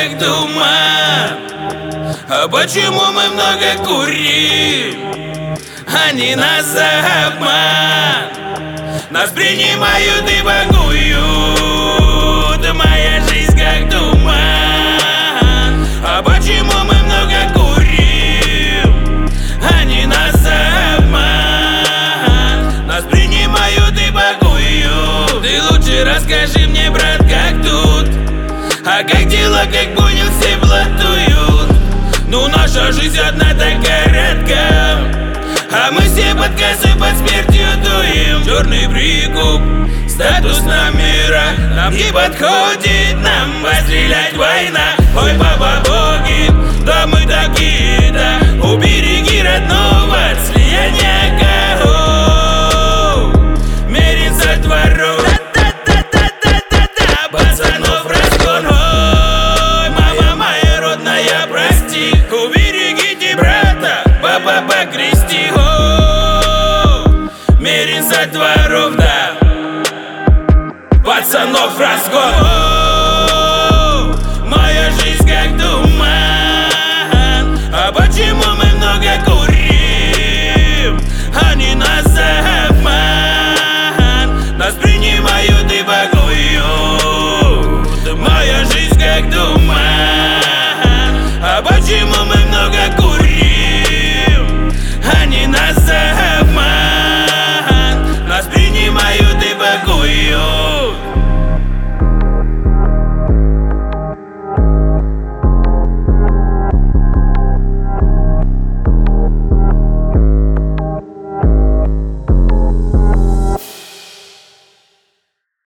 как туман. А почему мы много курим? Они нас за обман. Нас принимают и багуют. Моя жизнь как туман. А почему мы много курим? Они нас за обман. Нас принимают и багуют. Ты лучше расскажи мне, брат, как тут? А как дела, как понял, все блатуют. Ну наша жизнь одна такая редкая, а мы все под кассой, под смертью дуем. Черный прикуп, статус номера нам не подходит, нам пострелять война. Ой, папа, боги, да мы такие-то. Убереги родного от слияния коров. Мерин со дворов, пацанов разгон. Ой, мама моя родная, прости. Уберегите брата, папа, покрести. Мерин со дворов, да, пацанов разгон.